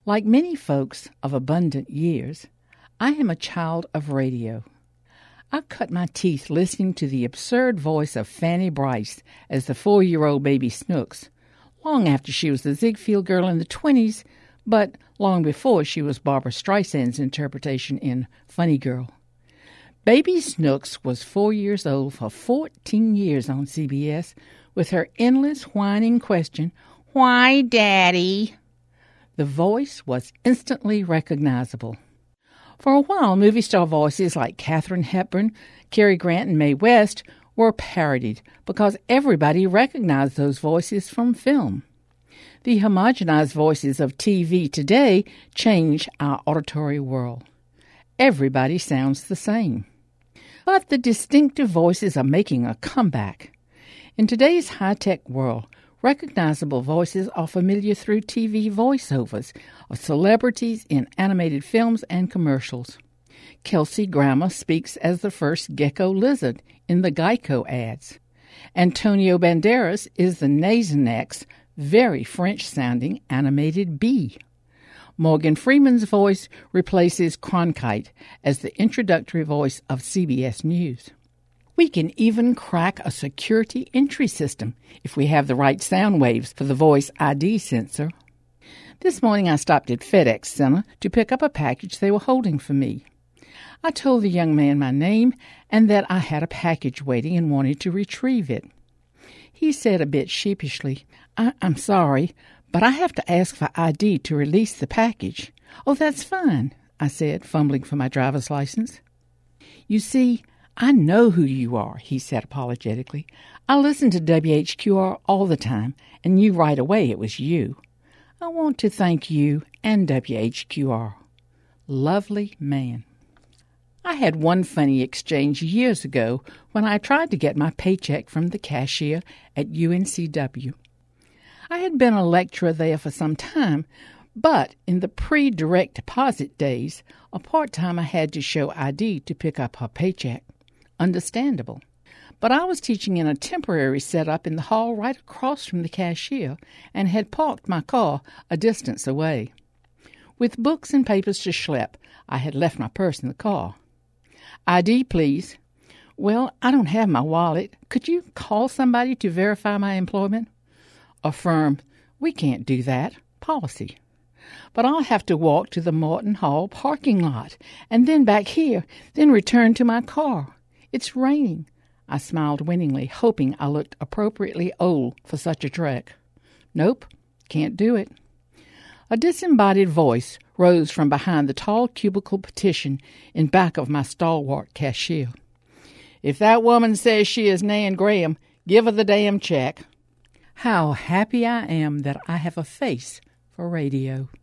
Like many folks of abundant years, I am a child of radio. I cut my teeth listening to the absurd voice of Fanny Brice as the 4-year-old baby Snooks, long after she was the Ziegfeld girl in the 20s, but long before she was Barbra Streisand's interpretation in Funny Girl. Baby Snooks was 4 years old for 14 years on CBS, with her endless whining question, "Why, Daddy?" The voice was instantly recognizable. For a while, movie star voices like Katharine Hepburn, Cary Grant, and Mae West were parodied because everybody recognized those voices from film. The homogenized voices of TV today change our auditory world. Everybody sounds the same. But the distinctive voices are making a comeback. In today's high-tech world, recognizable voices are familiar through TV voiceovers of celebrities in animated films and commercials. Kelsey Grammer speaks as the first gecko lizard in the Geico ads. Antonio Banderas is the Nasonex, very French-sounding animated bee. Morgan Freeman's voice replaces Cronkite as the introductory voice of CBS News. We can even crack a security entry system if we have the right sound waves for the voice ID sensor. This morning I stopped at FedEx Center to pick up a package they were holding for me. I told the young man my name and that I had a package waiting and wanted to retrieve it. He said a bit sheepishly, I'm sorry, but I have to ask for ID to release the package." "Oh, that's fine," I said, fumbling for my driver's license. "You see, I know who you are," he said apologetically. "I listen to WHQR all the time, and knew right away it was you. I want to thank you and WHQR." Lovely man. I had one funny exchange years ago when I tried to get my paycheck from the cashier at UNCW. I had been a lecturer there for some time, but in the pre-direct deposit days, a part-timer had to show ID to pick up her paycheck. Understandable. But I was teaching in a temporary setup in the hall right across from the cashier and had parked my car a distance away. With books and papers to schlep, I had left my purse in the car. "ID, please." "Well, I don't have my wallet. Could you call somebody to verify my employment?" Affirm, "We can't do that. Policy." "But I'll have to walk to the Morton Hall parking lot, and then back here, then return to my car. It's raining." I smiled winningly, hoping I looked appropriately old for such a trek. "Nope, can't do it." A disembodied voice rose from behind the tall cubicle partition in back of my stalwart cashier. "If that woman says she is Nan Graham, give her the damn check." How happy I am that I have a face for radio.